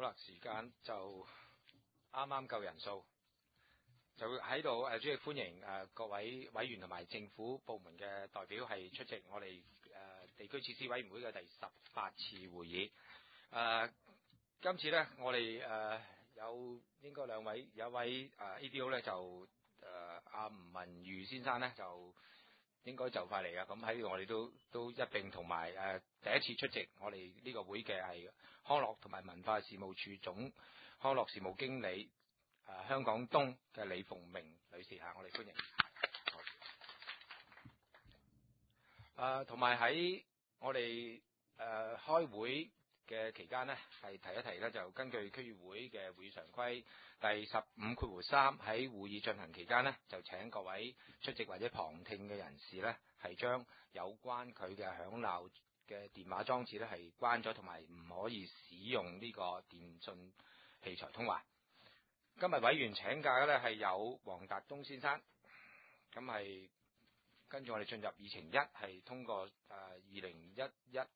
啦，時間就啱啱夠人數，就喺度主席歡迎各位委員同埋政府部門嘅代表係出席我哋地區設施委員會嘅第18次會議。今次呢，我哋有應該有一位ADO 呢就阿吳文裕先生呢就應該就快嚟啊！咁喺度我哋都一並同埋第一次出席我哋呢個會嘅係康樂同埋文化事務處總康樂事務經理香港東嘅李鳳明女士嚇，我哋歡迎。同埋喺我哋開會嘅期間呢，係提一提呢，就根據區議會嘅會議常規第15(3) 喺會議進行期間呢，就請各位出席或者旁聽嘅人士呢，係將有關佢嘅響鬧嘅電話裝置呢係關咗，同埋唔可以使用呢個電訊器材通話。今日委員請假嘅呢係有黃達東先生，咁係跟住我哋進入議程1，係通過2010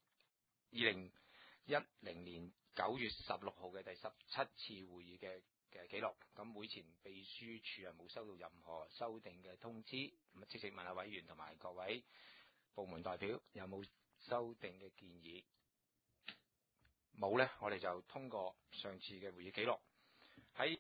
年9月16號嘅第17次會議嘅記錄。咁會前秘書處冇收到任何修訂嘅通知，咁即時問下委員同埋各位部門代表有冇修訂嘅建議？冇呢，我哋就通過上次嘅會議記錄。喺